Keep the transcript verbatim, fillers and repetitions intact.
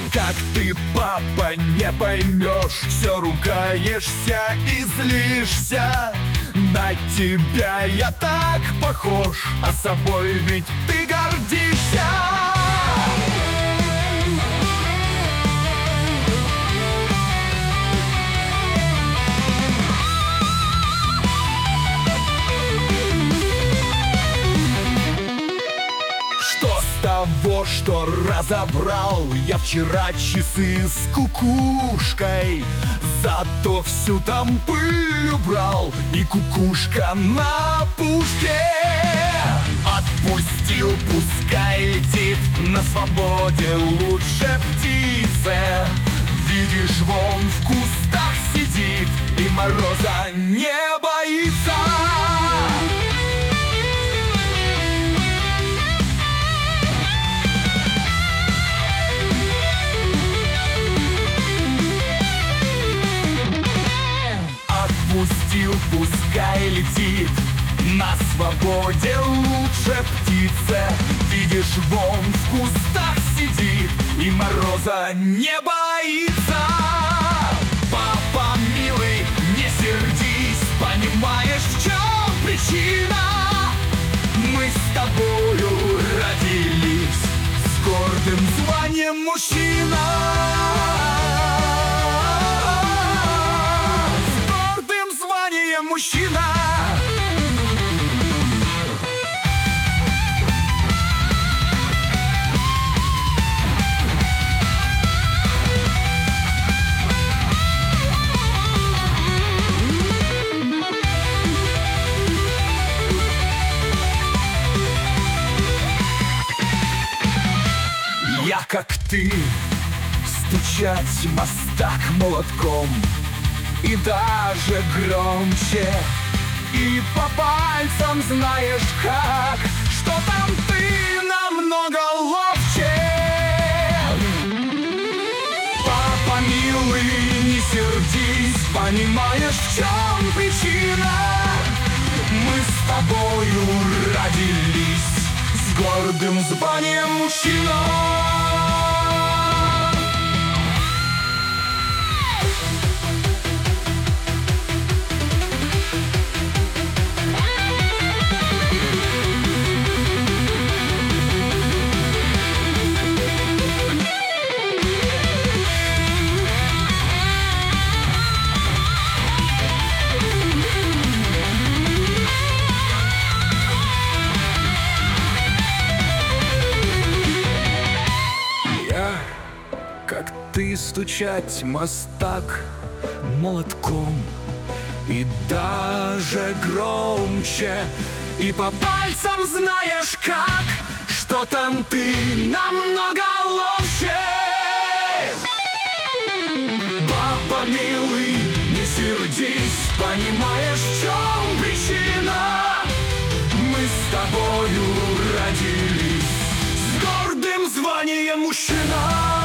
Как ты, папа, не поймешь, все ругаешься и злишься. На тебя я так похож, а собой ведь ты гордишься. Что с того, что разобрал я вчера часы с кукушкой? Зато всю там пыль убрал, и кукушка на пушке. Отпустил, пускай летит, на свободе лучше птице. Видишь, вон в кустах сидит и мороза не боится. Отпустил, пускай летит, на свободе лучше птице. Видишь, вон в кустах сидит и мороза не боится. Папа, милый, не сердись, понимаешь, в чем причина? Мы с тобою родились с гордым званием мужчина. Мужчина. Я, как ты, стучать мостак молотком, и даже громче, и по пальцам знаешь как, что там ты намного ловче. Папа, милый, не сердись, понимаешь, в чем причина? Мы с тобою родились с гордым званием мужчина. Как ты, стучать мостак молотком, и даже громче, и по пальцам знаешь как, что там ты намного ловче. Папа, милый, не сердись, понимаешь, в чем причина? Мы с тобою родились с гордым званием мужчина.